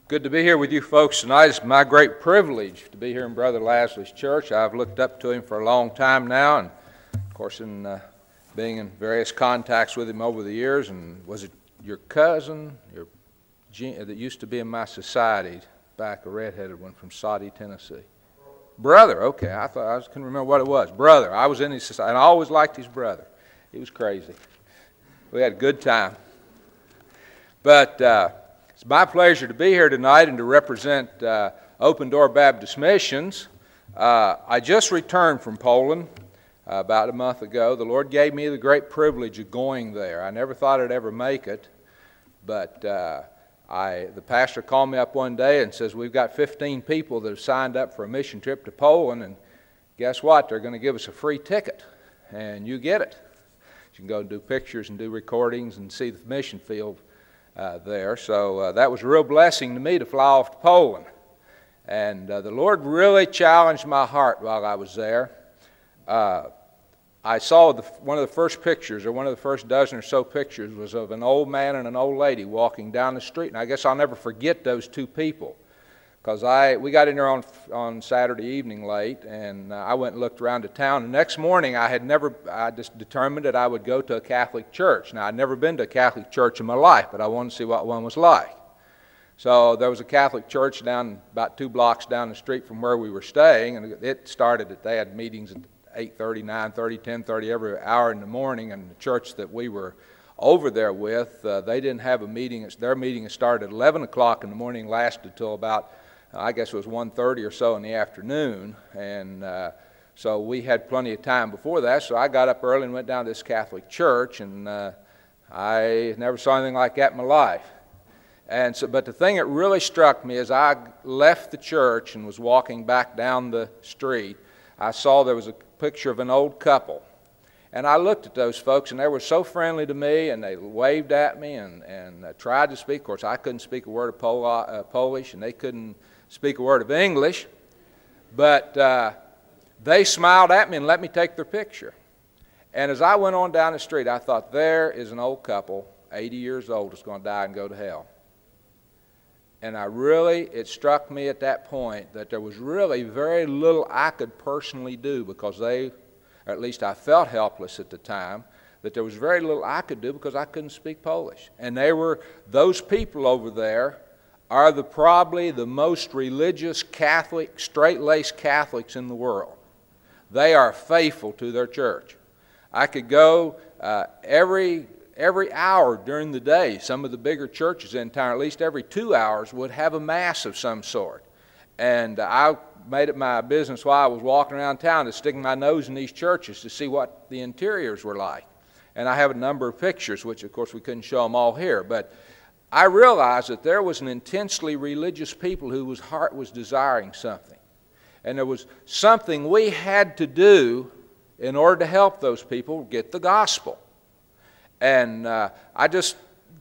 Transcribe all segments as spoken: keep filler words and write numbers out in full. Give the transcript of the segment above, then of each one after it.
Good to be here with you folks tonight. It's my great privilege to be here in Brother Lasley's church. I've looked up to him for a long time now, and of course in uh, being in various contacts with him over the years. And was it your cousin your gen- that used to be in my society back, a redheaded one from Soddy, Tennessee? Brother, okay. I thought I couldn't remember what it was. Brother. I was in his society, and I always liked his brother. He was crazy. We had a good time. But uh, it's my pleasure to be here tonight and to represent uh, Open Door Baptist Missions. Uh, I just returned from Poland uh, about a month ago. The Lord gave me the great privilege of going there. I never thought I'd ever make it, but uh, I, the pastor called me up one day and says, we've got fifteen people that have signed up for a mission trip to Poland, and guess what? They're going to give us a free ticket, and you get it. You can go and do pictures and do recordings and see the mission field Uh, there. So uh, that was a real blessing to me to fly off to Poland. And uh, the Lord really challenged my heart while I was there. Uh, I saw the, one of the first pictures, or one of the first dozen or so pictures, was of an old man and an old lady walking down the street. And I guess I'll never forget those two people. Because I we got in there on on Saturday evening late, and uh, I went and looked around the town. The next morning, I had never, I just determined that I would go to a Catholic church. Now, I'd never been to a Catholic church in my life, but I wanted to see what one was like. So there was a Catholic church down about two blocks down the street from where we were staying, and it started that they had meetings at eight thirty, nine thirty, ten thirty every hour in the morning, and the church that we were over there with, uh, they didn't have a meeting. Their meeting started at eleven o'clock in the morning, lasted till about I guess it was one thirty or so in the afternoon, and uh, so we had plenty of time before that, so I got up early and went down to this Catholic church, and uh, I never saw anything like that in my life. And so, but the thing that really struck me as I left the church and was walking back down the street, I saw there was a picture of an old couple. And I looked at those folks, and they were so friendly to me, and they waved at me and, and uh, tried to speak. Of course, I couldn't speak a word of Pol- uh, Polish, and they couldn't speak a word of English, but uh, they smiled at me and let me take their picture. And as I went on down the street, I thought, there is an old couple, eighty years old, that's going to die and go to hell. And I really, it struck me at that point that there was really very little I could personally do, because they, or at least I felt helpless at the time, that there was very little I could do because I couldn't speak Polish. And they were, those people over there are the probably the most religious Catholic, straight-laced Catholics in the world. They are faithful to their church. I could go uh, every every hour during the day. Some of the bigger churches in town, at least every two hours, would have a mass of some sort. And I made it my business while I was walking around town to stick my nose in these churches to see what the interiors were like. And I have a number of pictures, which of course we couldn't show them all here, but I realized that there was an intensely religious people whose heart was desiring something. And there was something we had to do in order to help those people get the gospel. And uh, I just,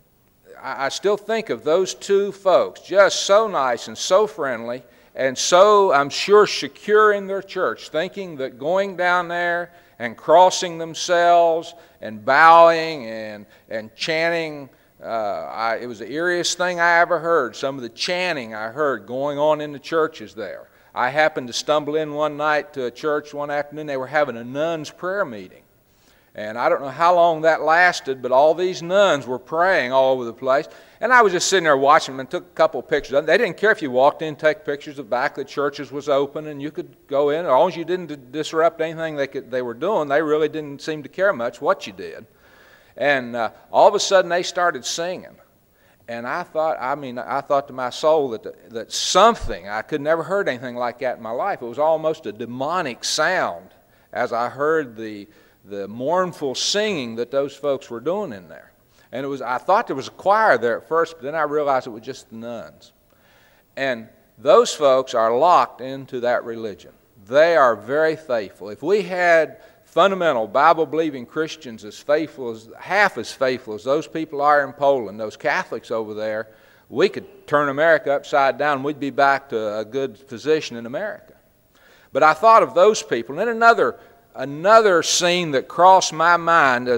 I, I still think of those two folks, just so nice and so friendly, and so, I'm sure, secure in their church, thinking that going down there and crossing themselves and bowing and, and chanting, Uh, I, it was the eeriest thing I ever heard, some of the chanting I heard going on in the churches there. I happened to stumble in one night to a church one afternoon. They were having a nuns' prayer meeting. And I don't know how long that lasted, but all these nuns were praying all over the place. And I was just sitting there watching them and took a couple of pictures. They didn't care if you walked in and take pictures. The back of the churches was open and you could go in. As long as you didn't disrupt anything they, could, they were doing, they really didn't seem to care much what you did. And uh, all of a sudden they started singing. And I thought, I mean, I thought to my soul that the, that something, I could never heard anything like that in my life. It was almost a demonic sound as I heard the the mournful singing that those folks were doing in there. And it was, I thought there was a choir there at first, but then I realized it was just the nuns. And those folks are locked into that religion. They are very faithful. If we had fundamental Bible-believing Christians as faithful as, half as faithful as those people are in Poland, those Catholics over there, we could turn America upside down. We'd be back to a good position in America. But I thought of those people. And then another, another scene that crossed my mind as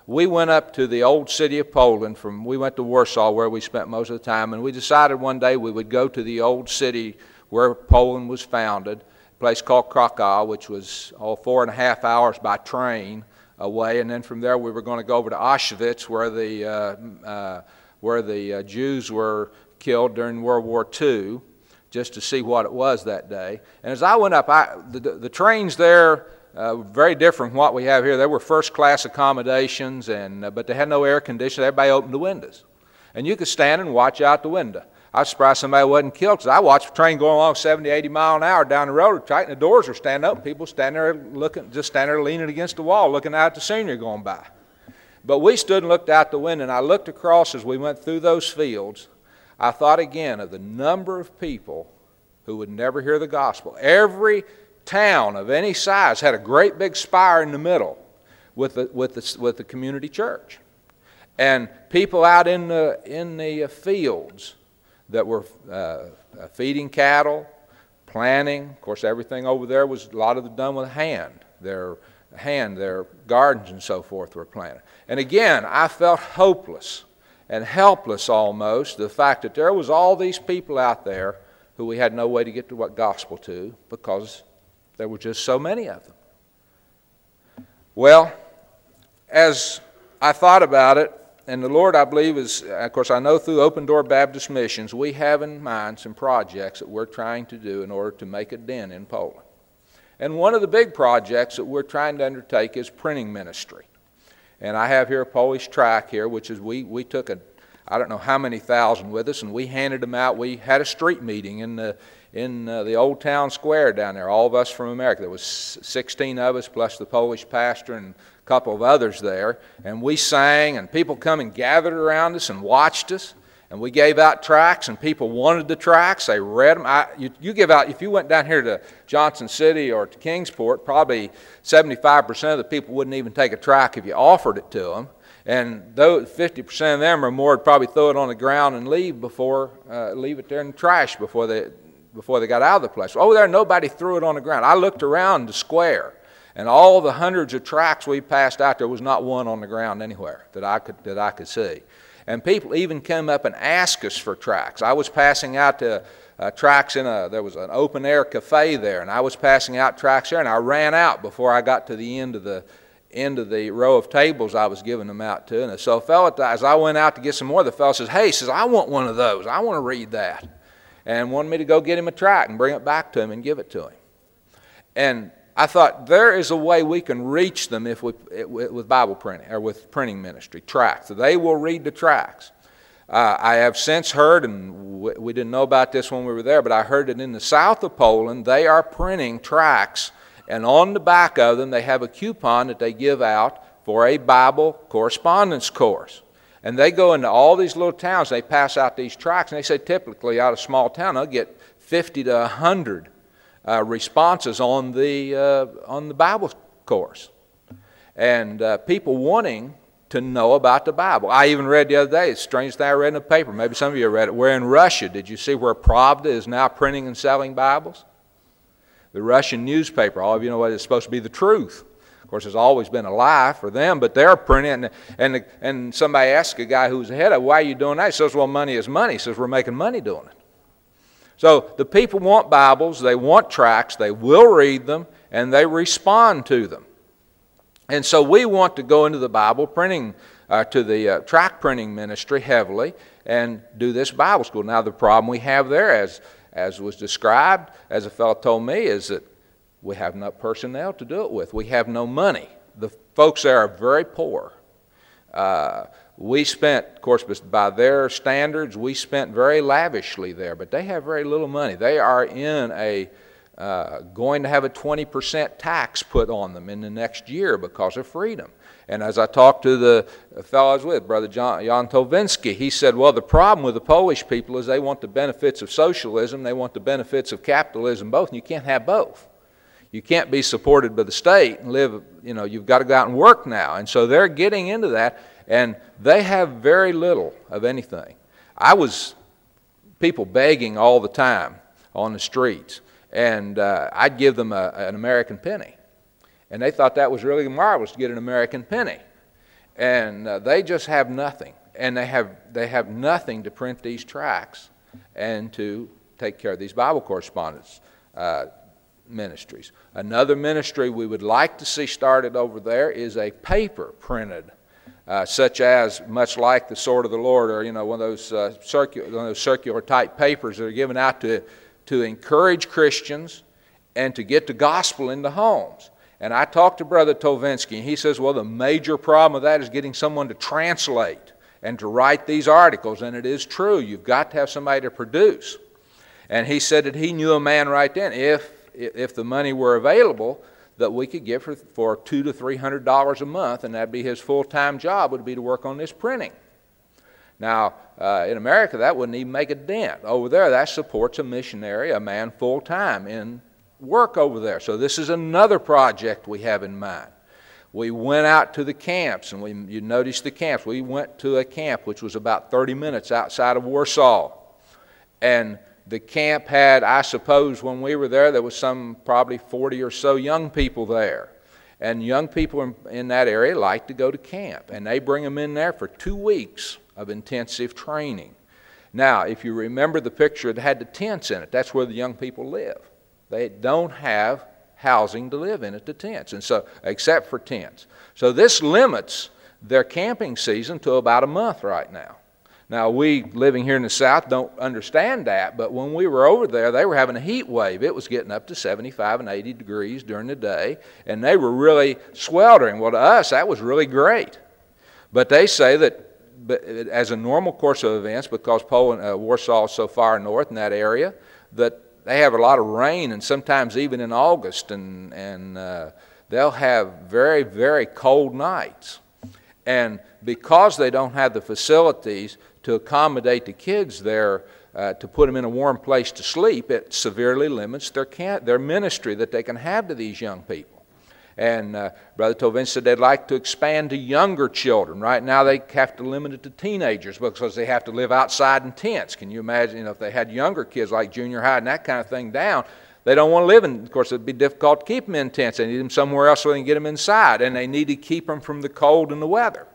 we went up to the old city of Poland. From we went to Warsaw, where we spent most of the time, and we decided one day we would go to the old city where Poland was founded, a place called Krakow, which was oh, four and a half hours by train away, and then from there we were going to go over to Auschwitz, where the uh, uh, where the uh, Jews were killed during World War Two, just to see what it was that day. And as I went up, I, the, the trains there uh, were very different from what we have here. They were first-class accommodations, and uh, but they had no air conditioning. Everybody opened the windows, and you could stand and watch out the window. I was surprised somebody wasn't killed, because I watched a train going along seventy, eighty mile an hour down the road, tight, and the doors were standing open. People standing there looking, just standing there leaning against the wall, looking out at the scenery going by. But we stood and looked out the window, and I looked across as we went through those fields. I thought again of the number of people who would never hear the gospel. Every town of any size had a great big spire in the middle with the, with the, with the community church. And people out in the, in the fields that were uh, feeding cattle, planting. Of course, everything over there was a lot of it done with hand. Their hand, their gardens and so forth were planted. And again, I felt hopeless and helpless almost, the fact that there was all these people out there who we had no way to get the gospel to because there were just so many of them. Well, as I thought about it, and the Lord, I believe, is, of course, I know through Open Door Baptist Missions, we have in mind some projects that we're trying to do in order to make a dent in Poland. And one of the big projects that we're trying to undertake is printing ministry. And I have here a Polish tract here, which is we, we took a, I don't know how many thousand with us, and we handed them out. We had a street meeting in the in uh, the old town square down there, all of us from America. There was sixteen of us, plus the Polish pastor and a couple of others there. And we sang, and people come and gathered around us and watched us. And we gave out tracts, and people wanted the tracts. They read them. I, you, you give out, if you went down here to Johnson City or to Kingsport, probably seventy-five percent of the people wouldn't even take a tract if you offered it to them. And those fifty percent of them or more would probably throw it on the ground and leave before, uh, leave it there in the trash before they, before they got out of the place. Over there, nobody threw it on the ground. I looked around the square, and all the hundreds of tracts we passed out, there was not one on the ground anywhere that I could that I could see. And people even came up and asked us for tracts. I was passing out to, uh, tracts in a, there was an open air cafe there, and I was passing out tracts there, and I ran out before I got to the end of the end of the row of tables I was giving them out to. And so a fellow, as I went out to get some more, the fellow says, "Hey," says, "I want one of those. I want to read that." And wanted me to go get him a tract and bring it back to him and give it to him. And I thought, there is a way we can reach them if we, with Bible printing, or with printing ministry, tracts. They will read the tracts. Uh, I have since heard, and we didn't know about this when we were there, but I heard that in the south of Poland, they are printing tracts, and on the back of them, they have a coupon that they give out for a Bible correspondence course. And they go into all these little towns, they pass out these tracts, and they say typically out of a small town, they'll get fifty to one hundred Uh, responses on the uh, on the Bible course, and uh, people wanting to know about the Bible. I even read the other day, it's a strange thing I read in the paper, maybe some of you read it, we're in Russia. Did you see where Pravda is now printing and selling Bibles? The Russian newspaper, all of you know what it's supposed to be the truth. Of course, it's always been a lie for them, but they're printing, and and, the, and somebody asked a guy who was ahead of, "Why are you doing that?" He says, "Well, money is money." He says, "We're making money doing it." So the people want Bibles, they want tracts, they will read them, and they respond to them. And so we want to go into the Bible printing, uh, to the uh, tract printing ministry heavily and do this Bible school. Now the problem we have there, as, as was described, as a fellow told me, is that we have no personnel to do it with. We have no money. The folks there are very poor. Uh, We spent, of course, by their standards, we spent very lavishly there, but they have very little money. They are in a, uh, going to have a twenty percent tax put on them in the next year because of freedom. And as I talked to the fellow I was with, Brother John, Jan Tovinsky, he said, well, the problem with the Polish people is they want the benefits of socialism, they want the benefits of capitalism both, and you can't have both. You can't be supported by the state and live, you know, you've got to go out and work now. And so they're getting into that, and they have very little of anything. I was people begging all the time on the streets, and uh, I'd give them a, an American penny. And they thought that was really marvelous to get an American penny. And uh, they just have nothing. And they have, they have nothing to print these tracts and to take care of these Bible correspondence uh, ministries. Another ministry we would like to see started over there is a paper printed, uh, such as, much like the Sword of the Lord, or you know, one of those uh, circular, one of those circular type papers that are given out to to encourage Christians and to get the gospel into homes. And I talked to Brother Tovinsky, and he says, well, the major problem with that is getting someone to translate and to write these articles. And it is true. You've got to have somebody to produce. And he said that he knew a man right then, if if the money were available, that we could get for, for two to three hundred dollars a month, and that'd be his full-time job, would be to work on this printing. Now, uh, in America, that wouldn't even make a dent. Over there, that supports a missionary, a man full-time in work over there. So this is another project we have in mind. We went out to the camps, and we, you notice the camps. We went to a camp which was about thirty minutes outside of Warsaw. And the camp had, I suppose, when we were there, there was some probably forty or so young people there. And young people in, in that area like to go to camp. And they bring them in there for two weeks of intensive training. Now, if you remember the picture, it had the tents in it. That's where the young people live. They don't have housing to live in at the tents, and so except for tents. So this limits their camping season to about a month right now. Now, we living here in the South don't understand that, but when we were over there, they were having a heat wave. It was getting up to seventy-five and eighty degrees during the day, and they were really sweltering. Well, to us, that was really great. But they say that but as a normal course of events, because Poland, uh, Warsaw is so far north in that area, that they have a lot of rain, and sometimes even in August, and, and uh, they'll have very, very cold nights. And because they don't have the facilities to accommodate the kids there, uh, to put them in a warm place to sleep, it severely limits their, can- their ministry that they can have to these young people. And uh, Brother Tovin said they'd like to expand to younger children. Right now they have to limit it to teenagers because they have to live outside in tents. Can you imagine, you know, if they had younger kids like junior high and that kind of thing down, they don't want to live in, of course it'd be difficult to keep them in tents. They need them somewhere else so they can get them inside, and they need to keep them from the cold and the weather.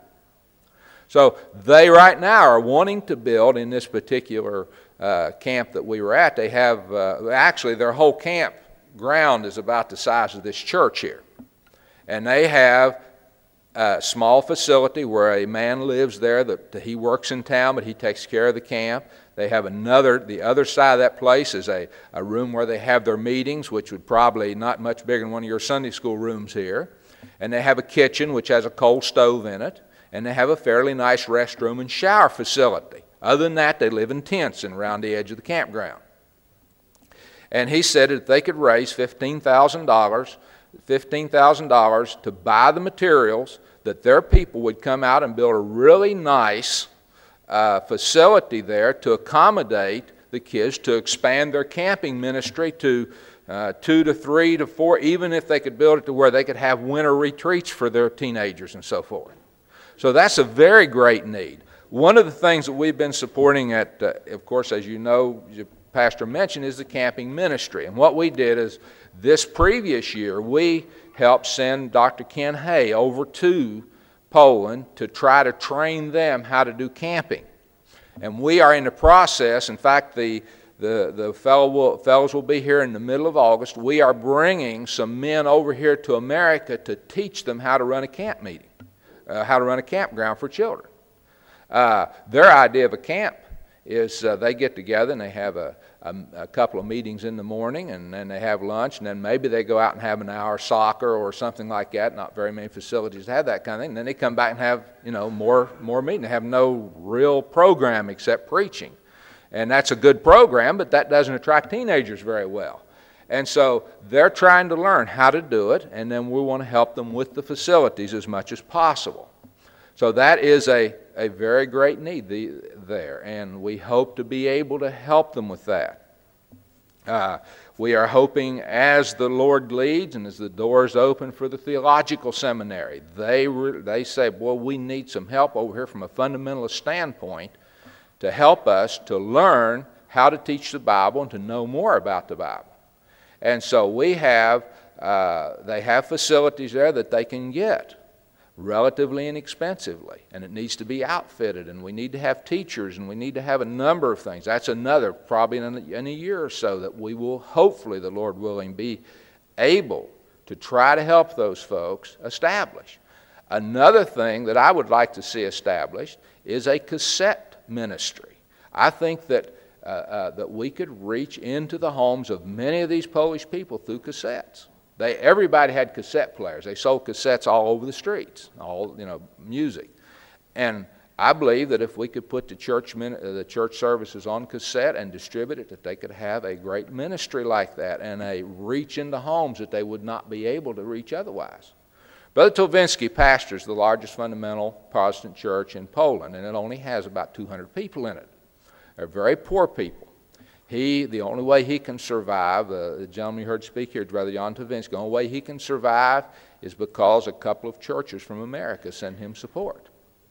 So they right now are wanting to build in this particular uh, camp that we were at. They have, uh, actually their whole camp ground is about the size of this church here. And they have a small facility where a man lives there that he works in town, but he takes care of the camp. They have another, the other side of that place is a, a room where they have their meetings, which would probably not much bigger than one of your Sunday school rooms here. And they have a kitchen which has a coal stove in it. And they have a fairly nice restroom and shower facility. Other than that, they live in tents and around the edge of the campground. And he said that if they could raise fifteen thousand dollars, fifteen thousand dollars to buy the materials, that their people would come out and build a really nice uh, facility there to accommodate the kids, to expand their camping ministry to uh, two to three to four, even if they could build it to where they could have winter retreats for their teenagers and so forth. So that's a very great need. One of the things that we've been supporting at, uh, of course, as you know, the pastor mentioned, is the camping ministry. And what we did is this previous year, we helped send Doctor Ken Hay over to Poland to try to train them how to do camping. And we are in the process. In fact, the, the, the fellow will, fellows will be here in the middle of August. We are bringing some men over here to America to teach them how to run a camp meeting. Uh, how to run a campground for children. Uh, their idea of a camp is uh, they get together and they have a, a, a couple of meetings in the morning, and then they have lunch, and then maybe they go out and have an hour soccer or something like that. Not very many facilities have that kind of thing. And then they come back and have, you know, more more meeting. They have no real program except preaching. And that's a good program, but that doesn't attract teenagers very well. And so they're trying to learn how to do it, and then we want to help them with the facilities as much as possible. So that is a, a very great need the, there, and we hope to be able to help them with that. Uh, we are hoping, as the Lord leads and as the doors open for the theological seminary, they, re, they say, boy, we need some help over here from a fundamentalist standpoint to help us to learn how to teach the Bible and to know more about the Bible. And so we have, uh, they have facilities there that they can get. relatively inexpensively, and it needs to be outfitted, and we need to have teachers, and we need to have a number of things. That's another, probably in a, in a year or so, that we will, hopefully, the Lord willing, be able to try to help those folks establish. Another thing that I would like to see established is a cassette ministry. I think that uh, uh, that we could reach into the homes of many of these Polish people through cassettes. They, everybody had cassette players. They sold cassettes all over the streets, all, you know, music. And I believe that if we could put the church min, uh, the church services on cassette and distribute it, that they could have a great ministry like that and a reach into homes that they would not be able to reach otherwise. Brother Tolvinsky pastors the largest fundamental Protestant church in Poland, and it only has about two hundred people in it. They're very poor people. He, the only way he can survive, uh, the gentleman you heard speak here, Brother Jan Tolvinsky, the only way he can survive is because a couple of churches from America send him support.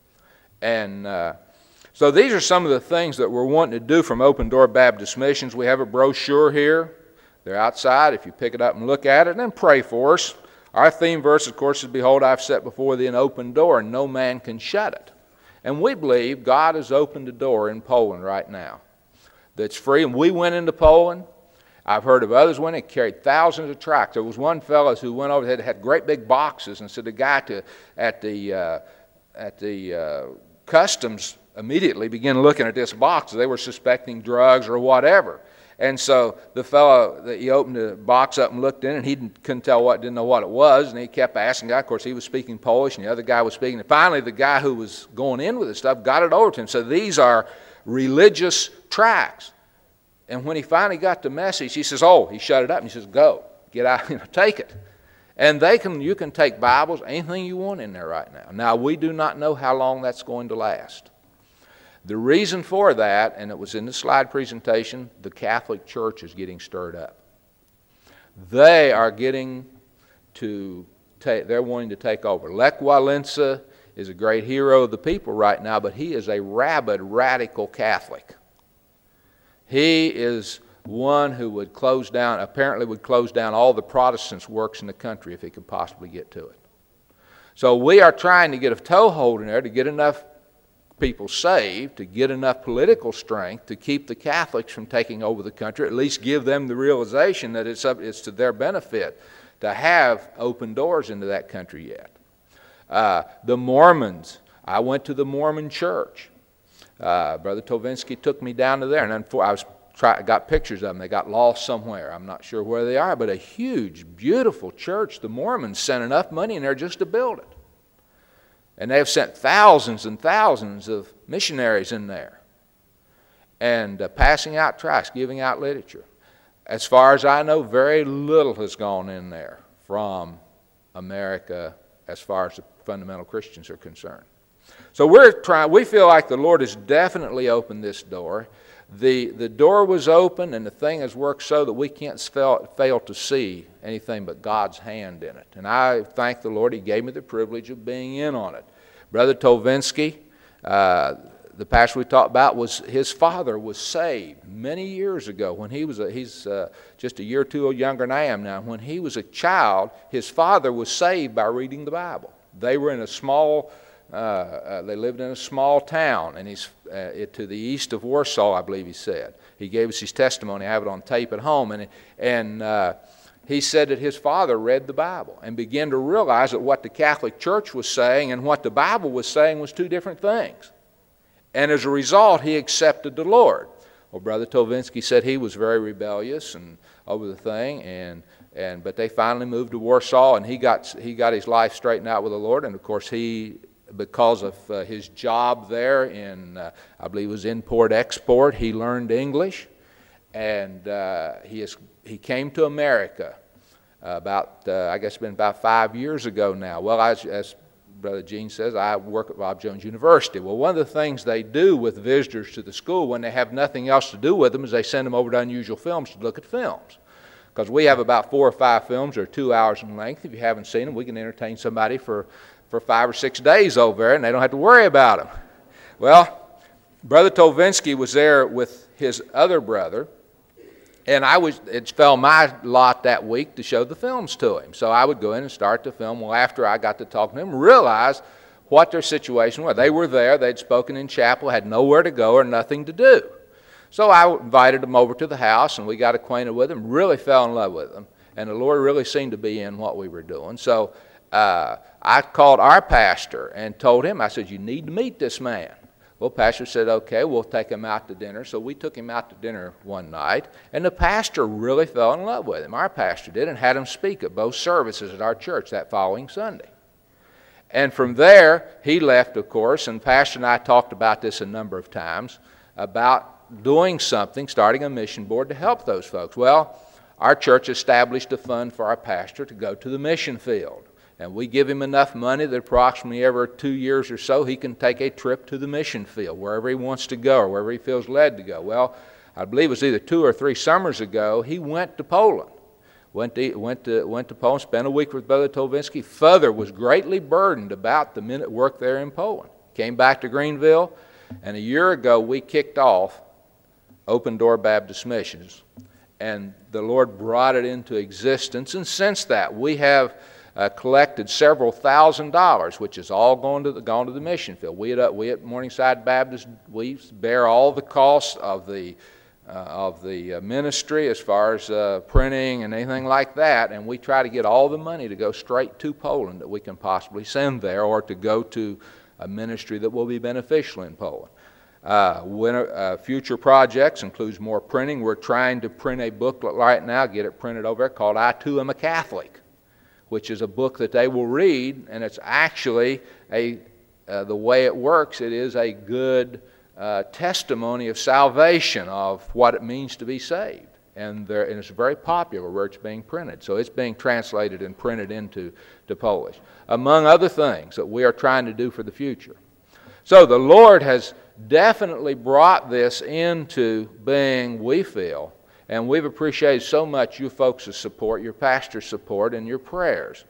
And uh, so these are some of the things that we're wanting to do from Open Door Baptist Missions. We have a brochure here. They're outside. If you pick it up and look at it, and then pray for us. Our theme verse, of course, is, Behold, I've set before thee an open door, and no man can shut it. And we believe God has opened a door in Poland right now that's free. And we went into Poland. I've heard of others went and carried thousands of tracts. There was one fellow who went over, had, had great big boxes, and so the guy to, at the, uh, at the uh, customs immediately began looking at this box. They were suspecting drugs or whatever. And so the fellow, he opened the box up and looked in, and he couldn't tell what, didn't know what it was, and he kept asking the guy. Of course, he was speaking Polish, and the other guy was speaking. And finally, the guy who was going in with the stuff got it over to him. So these are religious tracts. And when he finally got the message, he says, oh, he shut it up, and he says, go, get out, you know, take it. And they can, you can take Bibles, anything you want in there right now. Now, we do not know how long that's going to last. The reason for that, and it was in the slide presentation, the Catholic Church is getting stirred up. They are getting to take, they're wanting to take over. Lech Walesa is a great hero of the people right now, but he is a rabid, radical Catholic. He is one who would close down, apparently would close down all the Protestants' works in the country if he could possibly get to it. So we are trying to get a toehold in there to get enough people saved, to get enough political strength to keep the Catholics from taking over the country, at least give them the realization that it's, up, it's to their benefit to have open doors into that country yet. Uh, the Mormons, I went to the Mormon church. Uh, Brother Tolvinsky took me down to there, and then I was try, got pictures of them. They got lost somewhere. I'm not sure where they are, but a huge, beautiful church. The Mormons sent enough money in there just to build it. And they have sent thousands and thousands of missionaries in there and uh, passing out tracts, giving out literature. As far as I know, very little has gone in there from America as far as the fundamental Christians are concerned. So we're trying, we feel like the Lord has definitely opened this door. The, the door was open, and the thing has worked so that we can't fail, fail to see anything but God's hand in it. And I thank the Lord He gave me the privilege of being in on it. Brother Tolvinsky, uh, the pastor we talked about, was his father was saved many years ago when he was a, he's uh, just a year or two younger than I am now. When he was a child, his father was saved by reading the Bible. They were in a small Uh, uh, they lived in a small town, and he's uh, it, to the east of Warsaw, I believe he said. He gave us his testimony. I have it on tape at home, and and uh, he said that his father read the Bible and began to realize that what the Catholic Church was saying and what the Bible was saying was two different things. And as a result, he accepted the Lord. Well, Brother Tolvinsky said he was very rebellious and over the thing, and and but they finally moved to Warsaw, and he got he got his life straightened out with the Lord, and of course he. Because of uh, his job there in, uh, I believe it was import-export, he learned English, and uh, he is, he came to America uh, about, uh, I guess it's been about five years ago now. Well, as, as Brother Gene says, I work at Rob Jones University. Well, one of the things they do with visitors to the school when they have nothing else to do with them is they send them over to Unusual Films to look at films. Because we have about four or five films that are two hours in length. If you haven't seen them, we can entertain somebody for for five or six days over there, and they don't have to worry about them. Well, Brother Tolvinsky was there with his other brother, And I was, it fell my lot that week to show the films to him. So I would go in and start the film. Well, after I got to talk to him, realized what their situation was. They were there, they'd spoken in chapel, had nowhere to go or nothing to do. So I invited them over to the house, and we got acquainted with them, really fell in love with them. And the Lord really seemed to be in what we were doing. So uh, I called our pastor and told him, I said, you need to meet this man. Well, pastor said, okay, we'll take him out to dinner. So we took him out to dinner one night, and the pastor really fell in love with him. Our pastor did, and had him speak at both services at our church that following Sunday. And from there, he left, of course, and pastor and I talked about this a number of times, about doing something, starting a mission board to help those folks. Well, our church established a fund for our pastor to go to the mission field. And we give him enough money that approximately every two years or so he can take a trip to the mission field, wherever he wants to go or wherever he feels led to go. Well, I believe it was either two or three summers ago, he went to Poland. Went to, went to, went to Poland, spent a week with Brother Tovinsky. Further, was greatly burdened about the minute work there in Poland. Came back to Greenville, and a year ago we kicked off Open Door Baptist Missions. And the Lord brought it into existence, and since that we have Uh, collected several thousand dollars, which is all gone to the, gone to the mission field. We at, we at Morningside Baptist, we bear all the costs of the, uh, of the uh, ministry as far as uh, printing and anything like that, and we try to get all the money to go straight to Poland that we can possibly send there, or to go to a ministry that will be beneficial in Poland. Uh, winter, uh, future projects includes more printing. We're trying to print a booklet right now, get it printed over there, called I Too Am a Catholic, which is a book that they will read, and it's actually a uh, the way it works, it is a good uh, testimony of salvation, of what it means to be saved. And, there, and it's very popular where it's being printed. So it's being translated and printed into to Polish, among other things that we are trying to do for the future. So the Lord has definitely brought this into being, we feel, and we've appreciated so much you folks' support, your pastor's support, and your prayers.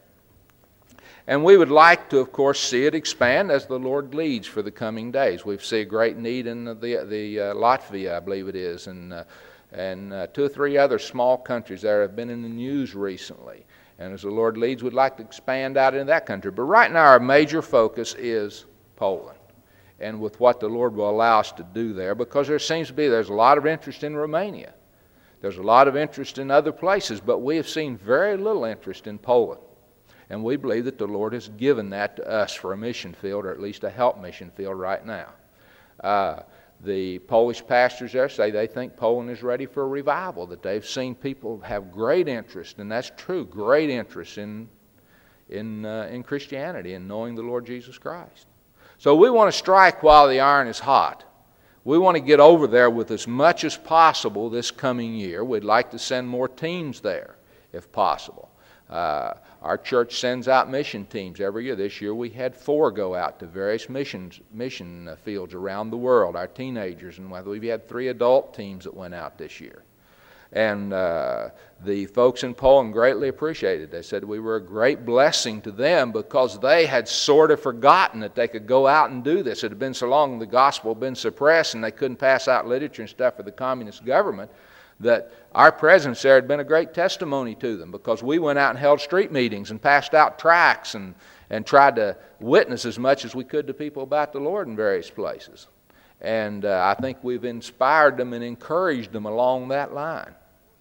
And we would like to, of course, see it expand as the Lord leads for the coming days. We see a great need in the, the uh, Latvia, I believe it is, and, uh, and uh, two or three other small countries that have been in the news recently. And as the Lord leads, we'd like to expand out into that country. But right now our major focus is Poland, and with what the Lord will allow us to do there, because there seems to be, there's a lot of interest in Romania. There's a lot of interest in other places, but we have seen very little interest in Poland. And we believe that the Lord has given that to us for a mission field, or at least a help mission field right now. Uh, the Polish pastors there say they think Poland is ready for a revival, that they've seen people have great interest, and that's true, great interest in, in, uh, in Christianity and knowing the Lord Jesus Christ. So we want to strike while the iron is hot. We want to get over there with as much as possible this coming year. We'd like to send more teams there, if possible. Uh, our church sends out mission teams every year. This year we had four go out to various missions, mission fields around the world, our teenagers, and we've had three adult teams that went out this year. And uh, the folks in Poland greatly appreciated it. They said we were a great blessing to them, because they had sort of forgotten that they could go out and do this. It had been so long the gospel had been suppressed and they couldn't pass out literature and stuff for the communist government, that our presence there had been a great testimony to them, because we went out and held street meetings and passed out tracts and, and tried to witness as much as we could to people about the Lord in various places. And uh, I think we've inspired them and encouraged them along that line.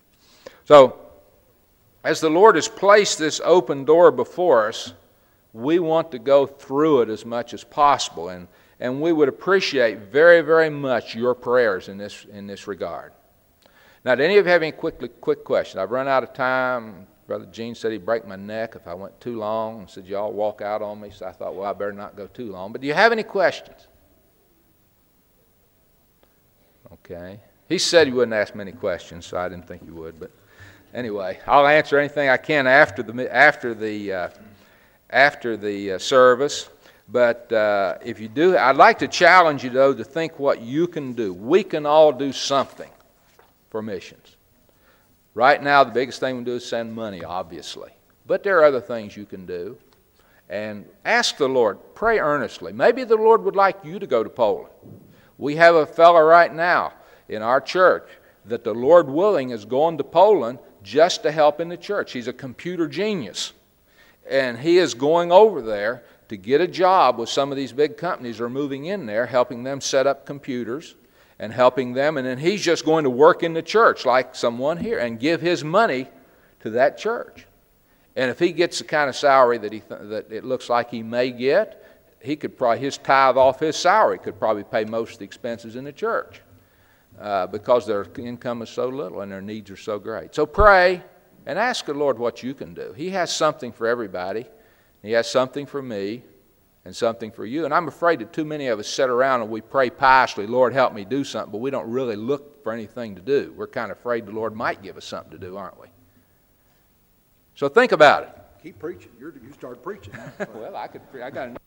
So, as the Lord has placed this open door before us, we want to go through it as much as possible. And, and we would appreciate very, very much your prayers in this, in this regard. Now, do any of you have any quick, quick questions? I've run out of time. Brother Gene said he'd break my neck if I went too long, and said, y'all walk out on me. So I thought, well, I better not go too long. But do you have any questions? Okay. He said he wouldn't ask many questions, so I didn't think he would. But anyway, I'll answer anything I can after the after the uh, after the uh, service. But uh, if you do, I'd like to challenge you though to think what you can do. We can all do something for missions. Right now, the biggest thing we do is send money, obviously. But there are other things you can do. And ask the Lord, pray earnestly. Maybe the Lord would like you to go to Poland. We have a fellow right now in our church that the Lord willing is going to Poland just to help in the church. He's a computer genius. And he is going over there to get a job with some of these big companies that are moving in there, helping them set up computers and helping them. And then he's just going to work in the church like someone here and give his money to that church. And if he gets the kind of salary that he th- that it looks like he may get, he could probably, his tithe off his salary could probably pay most of the expenses in the church uh, because their income is so little and their needs are so great. So pray and ask the Lord what you can do. He has something for everybody. He has something for me and something for you. And I'm afraid that too many of us sit around and we pray piously, Lord, help me do something, but we don't really look for anything to do. We're kind of afraid the Lord might give us something to do, aren't we? So think about it. Keep preaching. You're, you start preaching. Well, I could. I got.